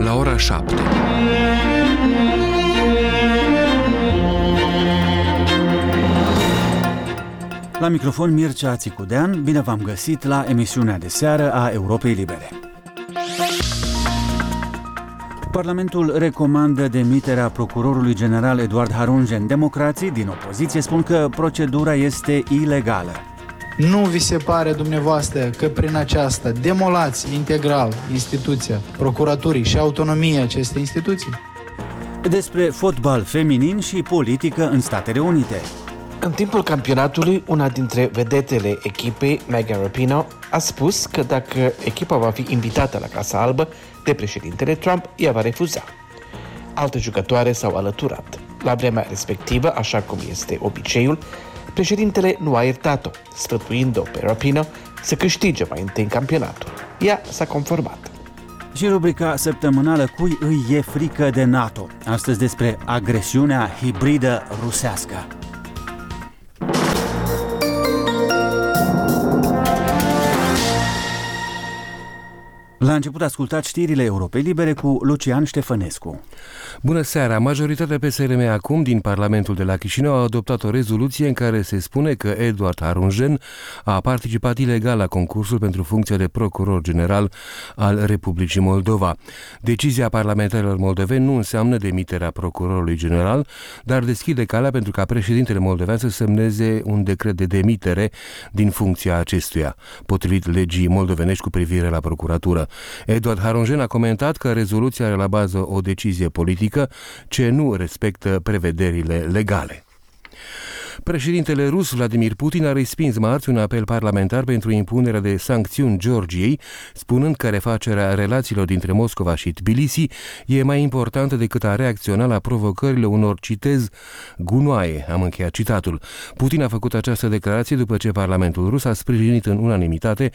la ora 7. La microfon Mircea Țicudean, bine v-am găsit la emisiunea de seară a Europei Libere. Parlamentul recomandă demiterea procurorului general Eduard Harunjen. Democrații din opoziție spun că procedura este ilegală. Nu vi se pare dumneavoastră că prin aceasta demolați integral instituția procuraturii și autonomia acestei instituții? Despre fotbal feminin și politică în Statele Unite. În timpul campionatului, una dintre vedetele echipei, Megan Rapinoe, a spus că dacă echipa va fi invitată la Casa Albă de președintele Trump, ea va refuza. Alte jucătoare s-au alăturat. La vremea respectivă, așa cum este obiceiul, președintele nu a iertat-o, sfătuind-o pe Rapinoe să câștige mai întâi campionatul. Ea s-a conformat. Și rubrica săptămânală Cui îi e frică de NATO? Astăzi despre agresiunea hibridă rusească. La început ascultați știrile Europei Libere cu Lucian Ștefănescu. Bună seara! Majoritatea PSRM acum din Parlamentul de la Chișinău a adoptat o rezoluție în care se spune că Eduard Harunjen a participat ilegal la concursul pentru funcția de procuror general al Republicii Moldova. Decizia parlamentarilor moldoveni nu înseamnă demiterea procurorului general, dar deschide calea pentru ca președintele moldovean să semneze un decret de demitere din funcția acestuia, potrivit legii moldovenești cu privire la procuratură. Eduard Harunjen a comentat că rezoluția are la bază o decizie politică ce nu respectă prevederile legale. Președintele rus Vladimir Putin a respins marți un apel parlamentar pentru impunerea de sancțiuni Georgiei, spunând că refacerea relațiilor dintre Moscova și Tbilisi e mai importantă decât a reacționa la provocările unor, citez, gunoaie, am încheiat citatul. Putin a făcut această declarație după ce Parlamentul rus a sprijinit în unanimitate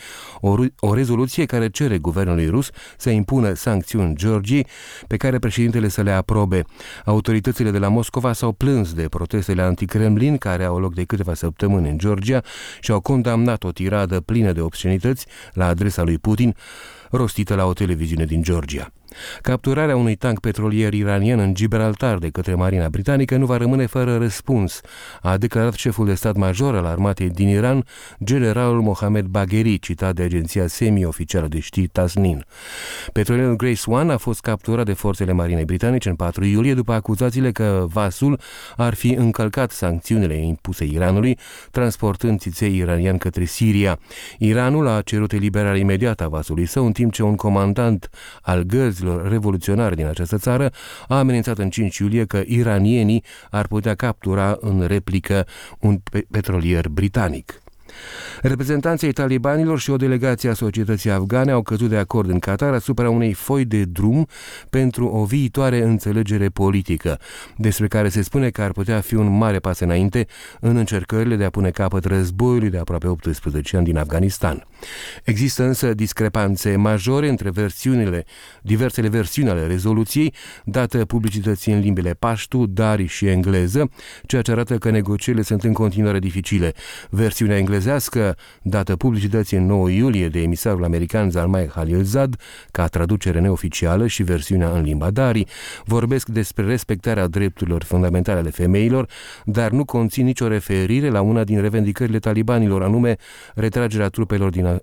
o rezoluție care cere guvernului rus să impună sancțiuni Georgiei, pe care președintele să le aprobe. Autoritățile de la Moscova s-au plâns de protestele anti-Kremlin care au loc de câteva săptămâni în Georgia și au condamnat o tiradă plină de obscenități la adresa lui Putin, rostită la o televiziune din Georgia. Capturarea unui tank petrolier iranian în Gibraltar de către Marina Britanică nu va rămâne fără răspuns, a declarat șeful de stat major al armatei din Iran, generalul Mohammad Bagheri, citat de agenția semi-oficială de știri Tasnim. Petrolierul Grace One a fost capturat de forțele Marinei Britanice în 4 iulie după acuzațiile că vasul ar fi încălcat sancțiunile impuse Iranului, transportând țiței iranian către Siria. Iranul a cerut eliberarea imediată a vasului său, în timp ce un comandant al gărzilor revoluționare din această țară a amenințat în 5 iulie că iranienii ar putea captura în replică un petrolier britanic. Reprezentanții talibanilor și o delegație a societății afgane au căzut de acord în Qatar asupra unei foi de drum pentru o viitoare înțelegere politică, despre care se spune că ar putea fi un mare pas înainte în încercările de a pune capăt războiului de aproape 18 ani din Afganistan. Există însă discrepanțe majore între diversele versiuni ale rezoluției, dată publicității în limbile paștu, dari și engleză, ceea ce arată că negocierile sunt în continuare dificile. Versiunea englezească, dată publicității în 9 iulie de emisarul american Zalmay Khalilzad, ca traducere neoficială, și versiunea în limba dari, vorbesc despre respectarea drepturilor fundamentale ale femeilor, dar nu conțin nicio referire la una din revendicările talibanilor, anume retragerea trupelor din